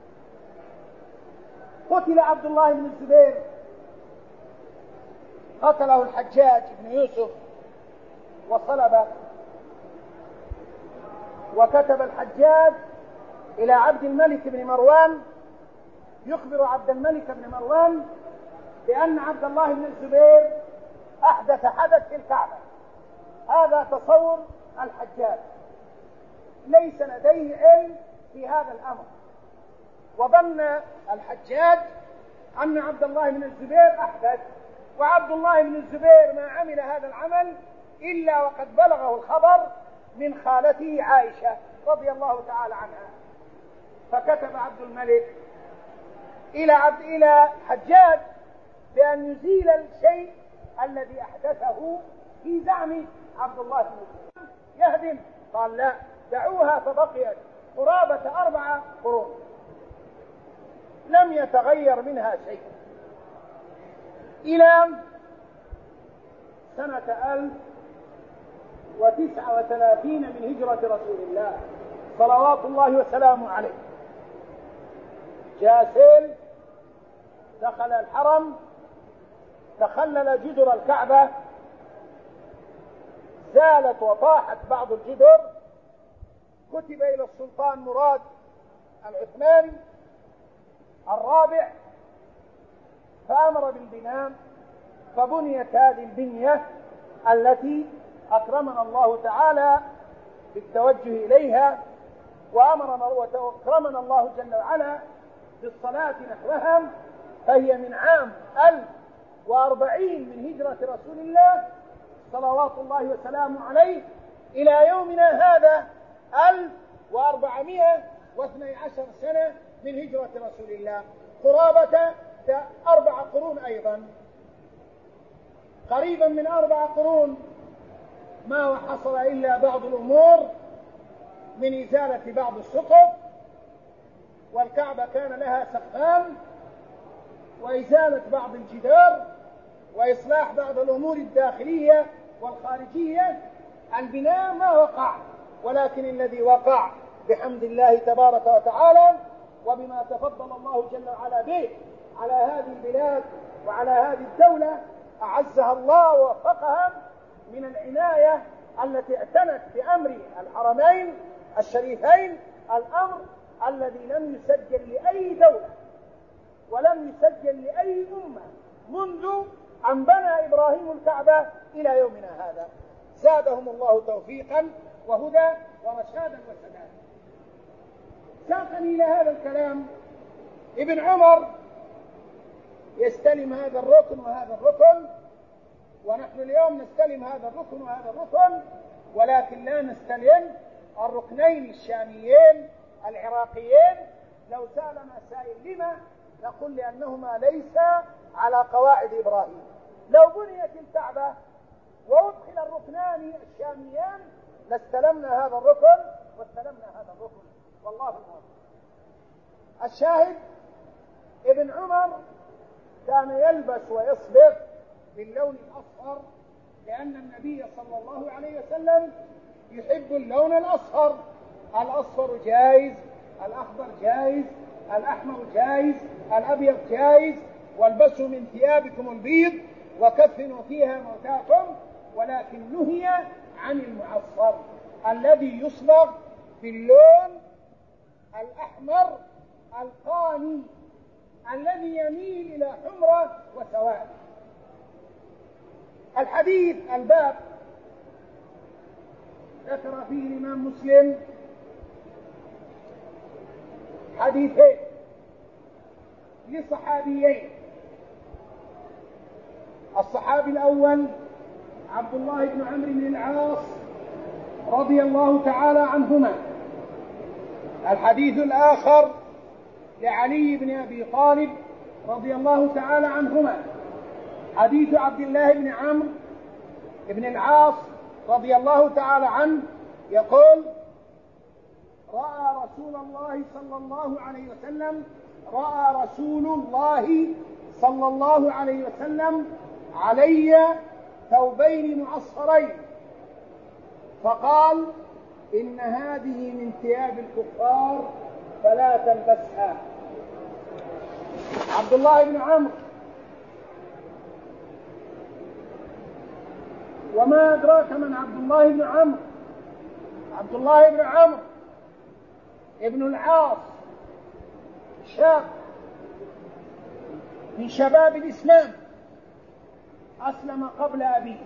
قتل عبد الله بن الزبير، قتله الحجاج بن يوسف وصلبه. وكتب الحجاج إلى عبد الملك بن مروان يخبر عبد الملك بن مروان بأن عبد الله بن الزبير أحدث حدث في الكعبة. هذا تصور الحجاج، ليس لديه علم في هذا الأمر. وظن الحجاج أن عبد الله بن الزبير أحدث، وعبد الله بن الزبير ما عمل هذا العمل إلا وقد بلغه الخبر من خالته عائشة رضي الله تعالى عنها. فكتب عبد الملك إلى حجاج بأن يزيل الشيء الذي أحدثه في زعم عبد الله بن الزبير، يهدم. قال لا، دعوها، فبقيت قرابة 4 قرون لم يتغير منها شيء إلى سنة 1039 من هجرة رسول الله صلوات الله وسلامه عليه. جاء سيل دخل الحرم، تخلل جدر الكعبة، زالت وطاحت بعض الجدر. كتب إلى السلطان مراد العثماني الرابع فأمر بالبناء، فبنيت هذه البنية التي أكرمنا الله تعالى بالتوجه إليها، وأكرمنا الله جل وعلا بالصلاة نحوها. فهي من عام 1040 من هجرة رسول الله صلوات الله وسلامه عليه إلى يومنا هذا 1412 سنة من هجرة رسول الله، قرابة 4 قرون أيضا، قريبا من 4 قرون. ما حصل إلا بعض الأمور من إزالة بعض السقف، والكعبة كان لها سقفان، وإزالة بعض الجدار، وإصلاح بعض الأمور الداخلية والخارجية. البناء ما وقع، ولكن الذي وقع بحمد الله تبارك وتعالى وبما تفضل الله جل وعلا به على هذه البلاد وعلى هذه الدولة، أعزها الله ووفقها من العناية التي اعتنت بأمر الحرمين الشريفين، الأمر الذي لم يسجل لأي دولة ولم يسجل لأي أمة منذ أن بنى إبراهيم الكعبة إلى يومنا هذا. زادهم الله توفيقا وهدى ورشادا وسدادا. ساقني إلى هذا الكلام ابن عمر يستلم هذا الركن وهذا الركن، ونحن اليوم نستلم هذا الركن وهذا الركن، ولكن لا نستلم الركنين الشاميين العراقيين. لو سألنا سائل لما، نقول لأنهما ليس على قواعد إبراهيم. لو بنيت الكعبة وأدخل الركنان الشاميان لاستلمنا هذا الركن واستلمنا هذا الركن، والله الموفق. الشاهد ابن عمر كان يلبس ويصبغ باللون الأصفر، لأن النبي صلى الله عليه وسلم يحب اللون الأصفر. الأصفر جائز، الأخضر جائز، الأحمر جائز، الأبيض جائز، والبسوا من ثيابكم البيض وكفنوا فيها موتاكم، ولكن نهي عن المعصر الذي يصبغ باللون الأحمر القاني الذي يميل إلى حمرة وسواد. الحديث الباب ذكر فيه الإمام مسلم حديثين لصحابيين. الصحابي الأول عبد الله بن عمرو بن العاص رضي الله تعالى عنهما. الحديث الآخر لعلي بن أبي طالب رضي الله تعالى عنهما، حديث عبد الله بن عمرو بن العاص رضي الله تعالى عنه يقول: رأى رسول الله صلى الله عليه وسلم علي ثوبين معصرين، فقال: إن هذه من ثياب الكفار فلا تلبسها. عبد الله بن عمرو، وما أدراك من عبد الله بن عمرو؟ عبد الله بن عمرو ابن العاص، شاب من شباب الإسلام، أسلم قبل أبيه،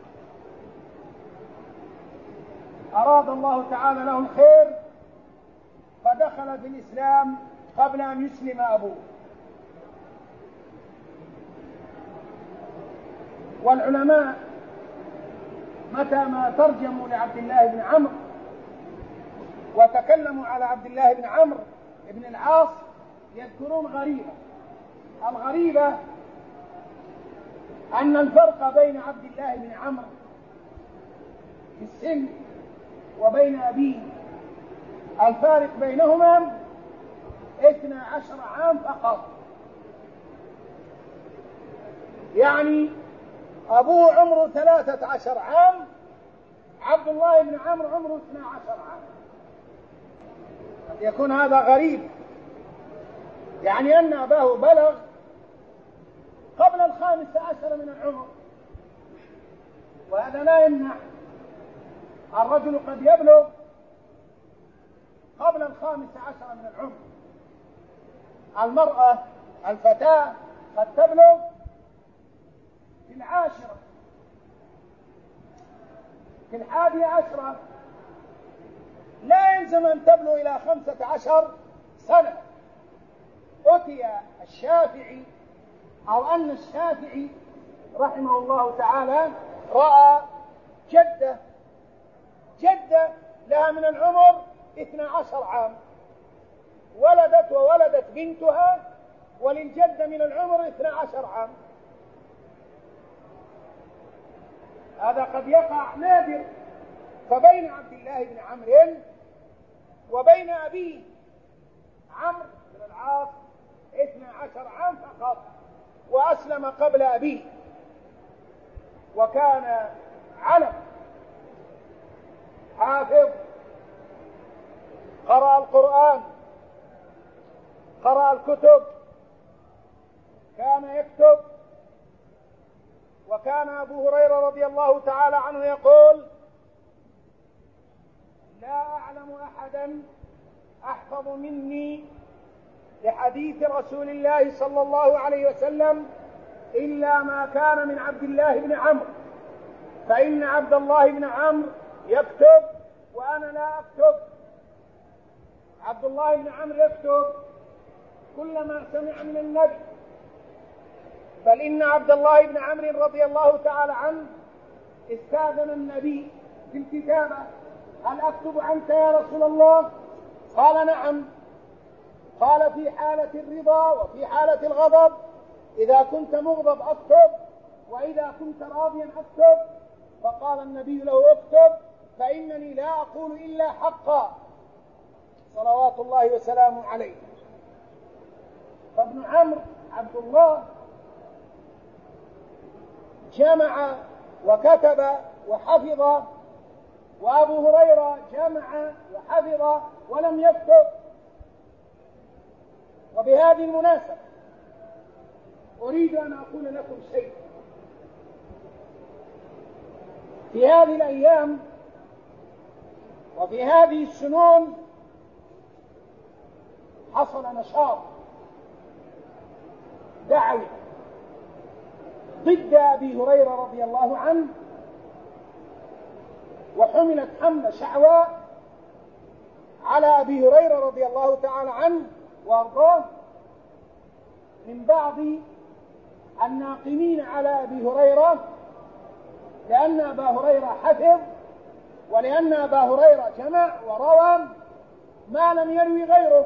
أراد الله تعالى له الخير فدخل في الإسلام قبل أن يسلم أبوه. والعلماء متى ما ترجموا لعبد الله بن عمرو وتكلموا على عبد الله بن عمرو بن العاص يذكرون غريبة. الغريبة أن الفرق بين عبد الله بن عمرو في السن وبين أبيه، الفارق بينهما 12 عام فقط. يعني أبوه عمره 13 عام، عبد الله بن عمرو عمره 12 عام. قد يكون هذا غريب، يعني أن أباه بلغ قبل 15 من العمر، وهذا لا يمنع. الرجل قد يبلغ قبل 15 من العمر، المرأة الفتاة قد تبلغ في 10، في 11، لا يلزم أن تبلغ إلى 15 سنة. أتي الشافعي أو أن الشافعي رحمه الله تعالى رأى جدة لها من العمر 12 عام، ولدت وولدت بنتها، وللجدة من العمر 12 عام. هذا قد يقع نادر. فبين عبد الله بن عمرو وبين أبيه عمرو بن العاص 12 عام فقط، وأسلم قبل أبيه، وكان علم حافظ، قرأ القرآن، قرأ الكتب، كان يكتب. وكان أبو هريرة رضي الله تعالى عنه يقول: لا أعلم أحدا أحفظ مني لحديث رسول الله صلى الله عليه وسلم إلا ما كان من عبد الله بن عمرو، فإن عبد الله بن عمرو يكتب وأنا لا أكتب. عبد الله بن عمرو يكتب كل ما سمع من النبي، بل إن عبد الله بن عمرو رضي الله تعالى عنه استأذن النبي في الكتابة: هل أكتب عنك يا رسول الله؟ قال: نعم. قال: في حالة الرضا وفي حالة الغضب، إذا كنت مغضب أكتب، وإذا كنت راضيا أكتب. فقال النبي له: اكتب، فإنني لا أقول إلا حقا، صلوات الله وسلامه عليه. فابن عمرو عبد الله جمع وكتب وحفظ، وأبو هريرة جمع وحفظ ولم يكتب. وبهذه المناسبة أريد أن أقول لكم شيء. في هذه الأيام وفي هذه السنون حصل نشاط دعوي ضد أبي هريرة رضي الله عنه، وحملت حملة شعواء على أبي هريرة رضي الله تعالى عنه وأرضاه من بعض الناقمين على أبي هريرة، لأن أبا هريرة حفظ، ولأن أبا هريرة جمع وروى ما لم يروي غيره.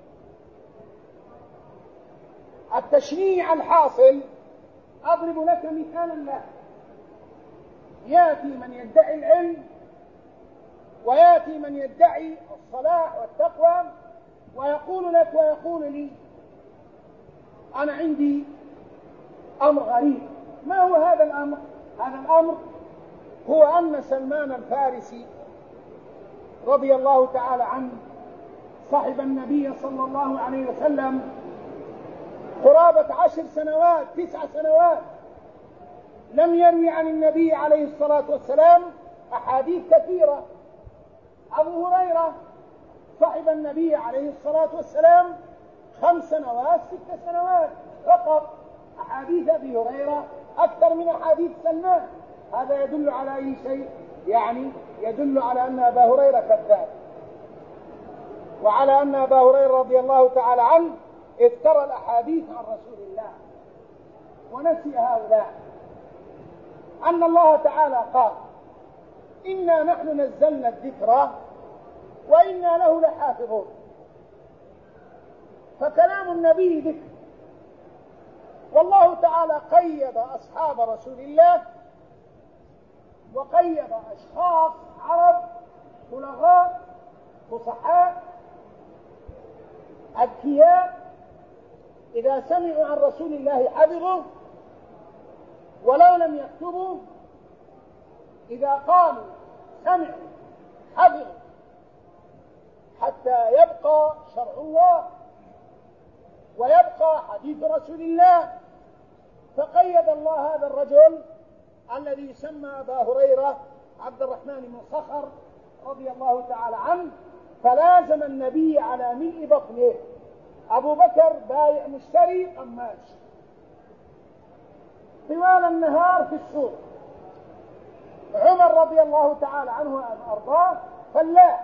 التشنيع الحاصل أضرب لك مثالا له. يأتي من يدعي العلم ويأتي من يدعي الصلاح والتقوى ويقول لك ويقول لي أنا عندي أمر غريب. ما هو هذا الأمر؟ هذا الأمر هو أن سلمان الفارسي رضي الله تعالى عنه صحب النبي صلى الله عليه وسلم قرابة 10 سنوات 9 سنوات، لم يروي عن النبي عليه الصلاة والسلام أحاديث كثيرة. أبو هريرة صحب النبي عليه الصلاة والسلام 5 سنوات 6 سنوات فقط. أحاديث أبي هريرة أكثر من أحاديث سلمان. هذا يدل على أي شيء؟ يعني يدل على أن أبا هريرة كذاب، وعلى أن أبا هريرة رضي الله تعالى عنه افترى الأحاديث عن رسول الله. ونسي هؤلاء أن الله تعالى قال إنا نحن نزلنا الذكر وإنا له لحافظون. فكلام النبي ذكر، والله تعالى قيد أصحاب رسول الله وقيد أشخاص عرب بلغاء فصحاء أذكياء إذا سمعوا عن رسول الله حفظوا، ولو لم يكتبوا إذا قالوا سمعوا حفظوا، حتى يبقى شرع الله ويبقى حديث رسول الله. فقيد الله هذا الرجل الذي يسمى أبا هريرة عبد الرحمن بن صخر رضي الله تعالى عنه، فلازم النبي على ملء بطنه. أبو بكر بايع مشتري قماش طوال النهار في السوق. عمر رضي الله تعالى عنه وأرضاه فلاح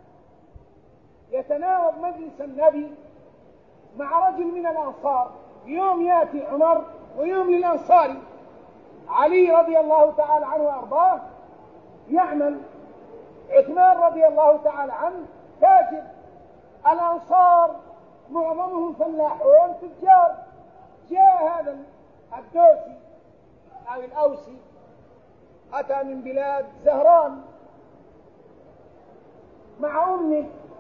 يتناوب مجلس النبي مع رجل من الأنصار. يوم يأتي عمر ويوم للأنصاري. علي رضي الله تعالى عنه وأرضاه يعمل. عثمان رضي الله تعالى عنه تاجر. الأنصار معظمهم فلاحون تجار. جاء هذا الدوسي أو الأوسي أتى من بلاد زهران مع أمه،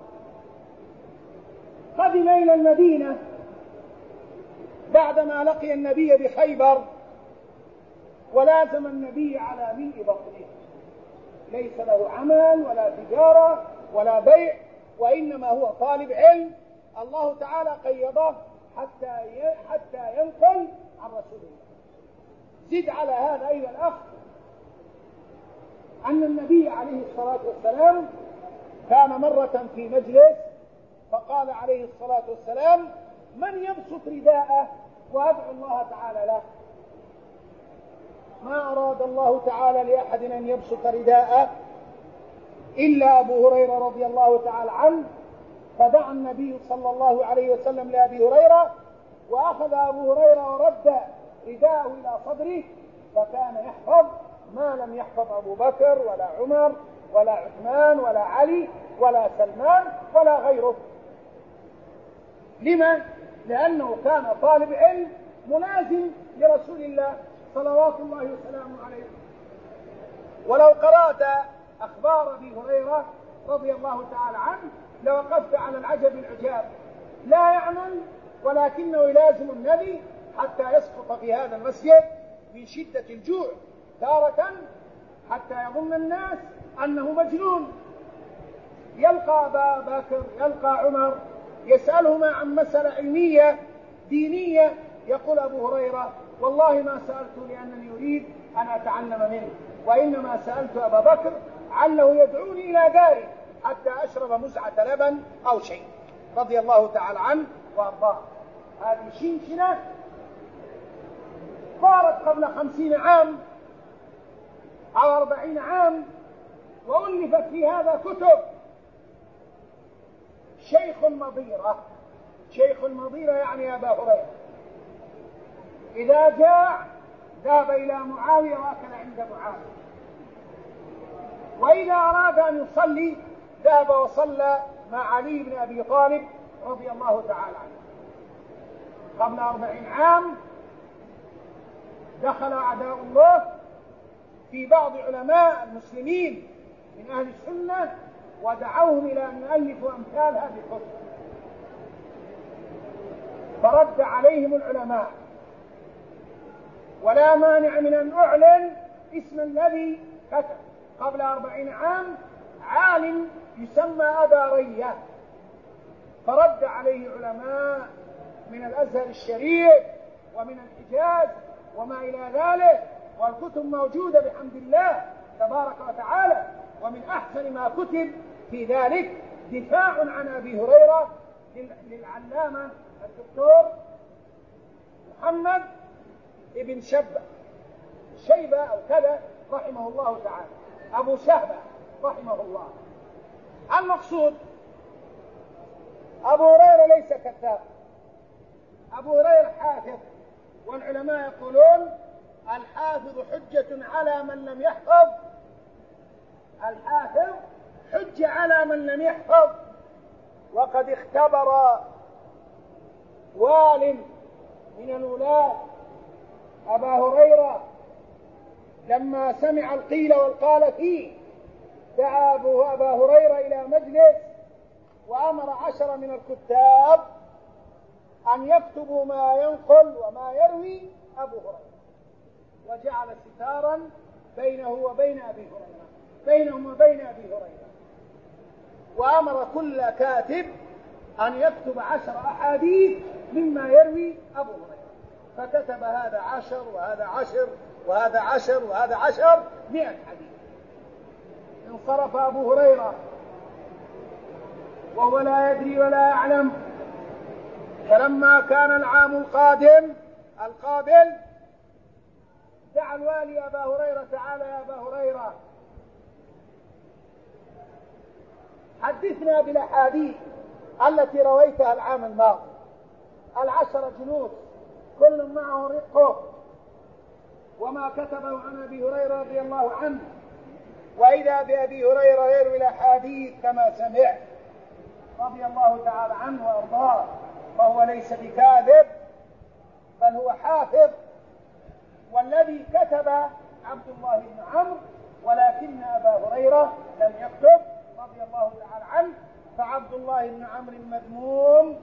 قدم إلى المدينة بعدما لقي النبي بخيبر، ولازم النبي على ملء بطنه. ليس له عمل ولا تجارة ولا بيع، وإنما هو طالب علم. الله تعالى قيضه حتى ينقل عن رسول الله. زد على هذا أيها الأخ أن النبي عليه الصلاة والسلام كان مرة في مجلس فقال عليه الصلاة والسلام من يبسط رداءه وأدعو الله تعالى له. ما أراد الله تعالى لأحد أن يبسط رداءه إلا أبو هريرة رضي الله تعالى عنه، فدعا النبي صلى الله عليه وسلم لأبي هريرة، وأخذ أبو هريرة ورد رداءه إلى صدره، فكان يحفظ ما لم يحفظ أبو بكر ولا عمر ولا عثمان ولا علي ولا سلمان ولا غيره. لما؟ لأنه كان طالب علم ملازم لرسول الله صلوات الله وسلامه عليه. ولو قرأت أخبار أبي هريرة رضي الله تعالى عنه لوقفت على العجب العجاب. لا يعمل ولكنه يلازم النبي حتى يسقط في هذا المسجد من شدة الجوع تارة، حتى يظن الناس أنه مجنون. يلقى أبا بكر يلقى عمر يسألهما عن مسألة علمية دينية يقول أبو هريرة: والله ما سألت لأنني أريد أن أتعلم منه، وإنما سألت أبا بكر عله يدعوني إلى داره حتى أشرب مزعة لبن أو شيء، رضي الله تعالى عنه وأرضاه. هذه شنشنة صارت قبل 50 عام أو 40 عام، وألفت في هذا كتب. شيخ المضيرة، شيخ المضيرة يعني أبا هريرة، إذا جاء ذهب إلى معاوية وأكل عند معاوية، وإذا أراد أن يصلي ذهب وصلى مع علي بن أبي طالب رضي الله تعالى عنه. قبل 40 عام دخل أعداء الله في بعض علماء المسلمين من أهل السنة ودعوهم إلى أن يؤلفوا أمثال هذه الكتب، فرد عليهم العلماء. ولا مانع من أن أعلن اسم الذي كتب. قبل 40 عام عالم يسمى أبا رية، فرد عليه علماء من الأزهر الشريف ومن الحجاز وما إلى ذلك، والكتب موجودة بحمد الله تبارك وتعالى. ومن أحسن ما كتب في ذلك دفاع عن أبي هريرة للعلامة الدكتور محمد ابن شيبة أو كذا رحمه الله تعالى، أبو شهبة رحمه الله. المقصود أبو هريرة ليس كذاب، أبو هريرة حافظ، والعلماء يقولون الحافظ حجة على من لم يحفظ، الحافظ حجة على من لم يحفظ. وقد اختبر وال من الولاة أبا هريرة لما سمع القيل والقال فيه، دعا أبا هريرة إلى مجلس وأمر 10 من الكتاب أن يكتبوا ما ينقل وما يروي أبو هريرة، وجعل ستارا بينهم وبين أبي هريرة، وأمر كل كاتب أن يكتب 10 أحاديث مما يروي أبو هريرة، فكتب هذا 10 وهذا 10 وهذا 10 وهذا 10، 100 حديث. انصرف أبو هريرة وهو لا يدري ولا يعلم. فلما كان العام القابل دعا الوالي أبا هريرة: تعالى يا أبا هريرة حدثنا بالأحاديث التي رويتها العام الماضي. 10 جنود كل معه رقه وما كتبه عن أبي هريرة رضي الله عنه، وإذا بأبي هريرة يروي الأحاديث كما سمع رضي الله تعالى عنه وأرضاه، فهو ليس بكاذب بل هو حافظ. والذي كتب عبد الله بن عمرو، ولكن أبا هريرة لم يكتب رضي الله تعالى عنه، فعبد الله بن عمرو مذموم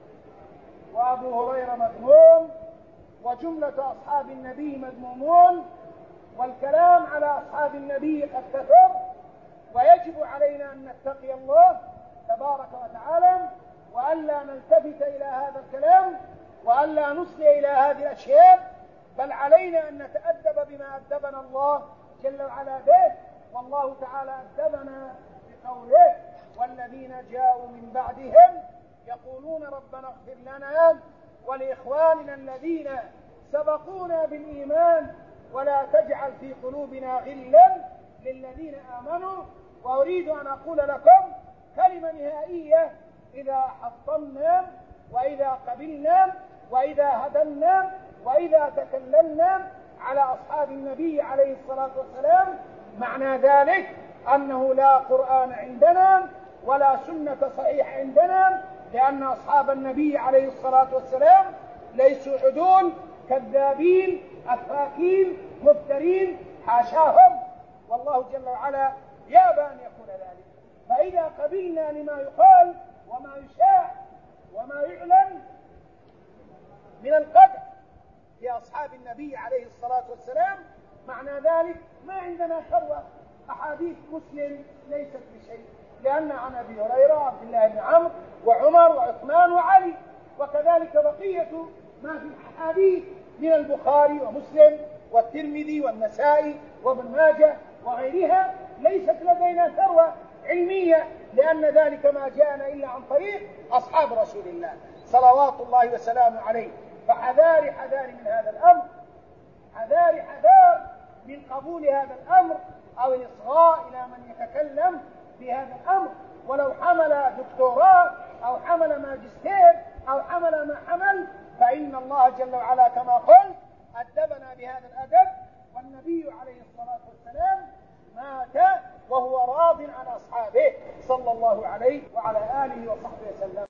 وأبو هريرة مذموم، وجملة أصحاب النبي مذمومون، والكلام على أصحاب النبي قد كثر. ويجب علينا أن نتقي الله تبارك وتعالى، وألا نلتفت إلى هذا الكلام، وألا نصغي إلى هذه الأشياء، بل علينا أن نتأدب بما أدبنا الله جل وعلا به. والله تعالى أدبنا بقوله: والذين جاءوا من بعدهم يقولون ربنا اغفر لنا ولإخواننا الذين سبقونا بالإيمان ولا تجعل في قلوبنا غلا للذين آمنوا. وأريد أن أقول لكم كلمة نهائية: إذا حطمنا وإذا قبلنا وإذا هدمنا وإذا تكلمنا على أصحاب النبي عليه الصلاة والسلام، معنى ذلك أنه لا قرآن عندنا ولا سنة صحيحة عندنا، لأن أصحاب النبي عليه الصلاة والسلام ليسوا عدول كذابين أفاكين مفترين، حاشاهم، والله جل وعلا يأبى أن يكون ذلك. فإذا قبلنا لما يقال وما يشاع وما يعلن من القدر في أصحاب النبي عليه الصلاة والسلام، معنى ذلك ما عندنا ثروة. أحاديث مسلم ليست بشيء، لأن عن أبي هريرة وعبد الله بن عمرو وعمر وعثمان وعلي، وكذلك بقية ما في الأحاديث من البخاري ومسلم والترمذي والنسائي وابن ماجه وغيرها ليست لدينا ثروة علمية، لأن ذلك ما جاءنا إلا عن طريق أصحاب رسول الله صلوات الله وسلامه عليه. فحذار حذار من هذا الأمر، حذار حذار من قبول هذا الأمر أو الإصغاء إلى من يتكلم بهذا الأمر، ولو حمل دكتوراه أو حمل ماجستير أو حمل ما حمل، فإن الله جل وعلا كما قلت أدبنا بهذا الأدب. والنبي عليه الصلاة والسلام مات وهو راض عن أصحابه صلى الله عليه وعلى آله وصحبه وسلم.